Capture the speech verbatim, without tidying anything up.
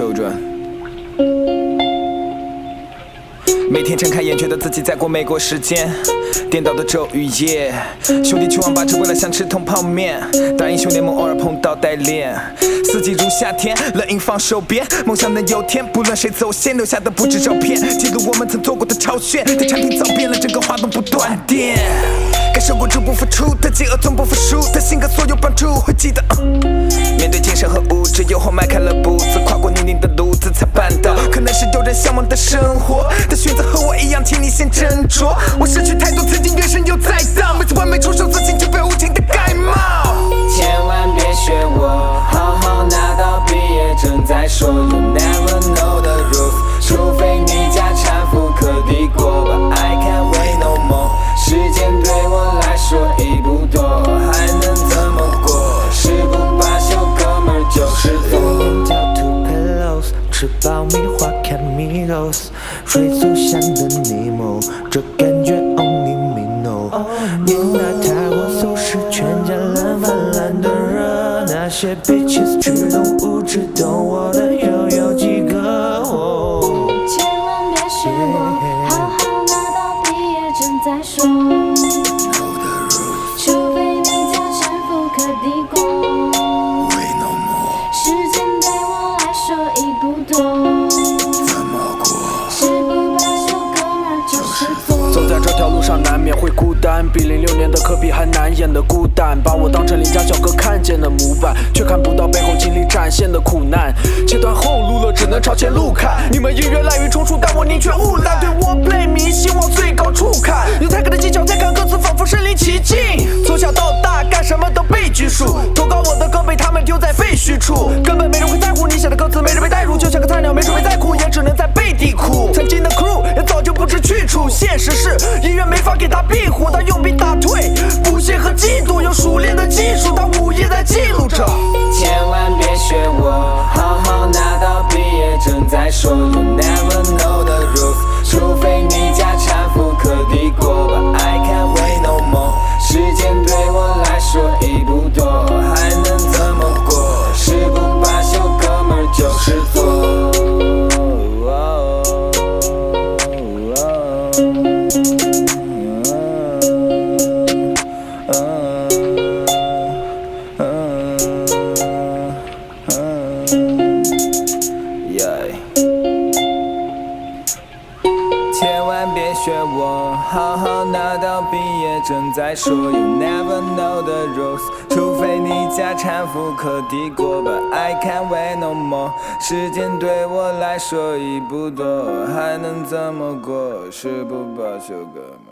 children。每天睁开眼，觉得自己在过美国时间，颠倒的昼与夜。兄弟去网吧只为了想吃桶泡面，打英雄联盟偶尔碰到代练。四季如夏天，冷饮放手边，梦想能有天，不论谁走先，留下的不止照片，记录我们曾做过的超炫。但产品早变了，整个滑动不断电。感受过入不敷出的饥饿，从不服输的性格，所有帮助会记得。Uh, 面对精神和物质，有后迈开了步子，跨过泥泞的路子才办到。可能是有人向往的生活，但选择和我一样，请你先斟酌。我失去太多，曾经原神又再造，每次完美出手，自信就被无情的盖帽。 千万别学我，好好拿到毕业证再说。You never know the rules， 除非你家产富可敌国。But I can't wait no more， 时间对我来说已不多，还能怎么过？誓不罢休，哥们儿就是做。 叫 two pillows， 吃爆米花看 Migos， 水族箱的尼莫，这感觉 only me know。你那太过俗世，全家烂泛滥的热，那些 bitches 只懂物质，懂我的又有几个？哦、 千万别学我，好好拿到毕业证再说。除非你家产富可敌国，时间对我来说已不多。誓不罢休，哥们儿就是做。 走在这条路上难免会孤单，比零六年的科比还难演的孤单，把我当成邻家小哥看见的模板，却看不到背后经历展现的苦难。切断后路了，只能朝前路看。你们音乐滥竽充数，但我宁缺毋滥。对我 play 迷，希望最高处看。有太高的技巧，再看歌词，仿佛身临其境。从小到大，干什么都被拘束，投稿我的歌被他们丢在废墟处，根本没人会在乎你写的歌词，没人被带入，就像个菜鸟，没准备再苦，也只能在背地哭。曾经的 crew 也早就不知去处，现实是音乐没法给他庇护，他用兵打退不屑和嫉妒，有熟练的技术，他午夜在记录着。 千万别学我，好好拿到毕业证再说。You never know the rules， 除非你家产富可敌国。But I can't wait no more， 时间对我来说已不多，还能怎么过？誓不罢休，哥们儿就是做。 千万别学我，好好拿到毕业证再说。You never know the rules， 除非你家产富可敌国。But I can't wait no more， 时间对我来说已不多，还能怎么过？誓不罢休，哥们。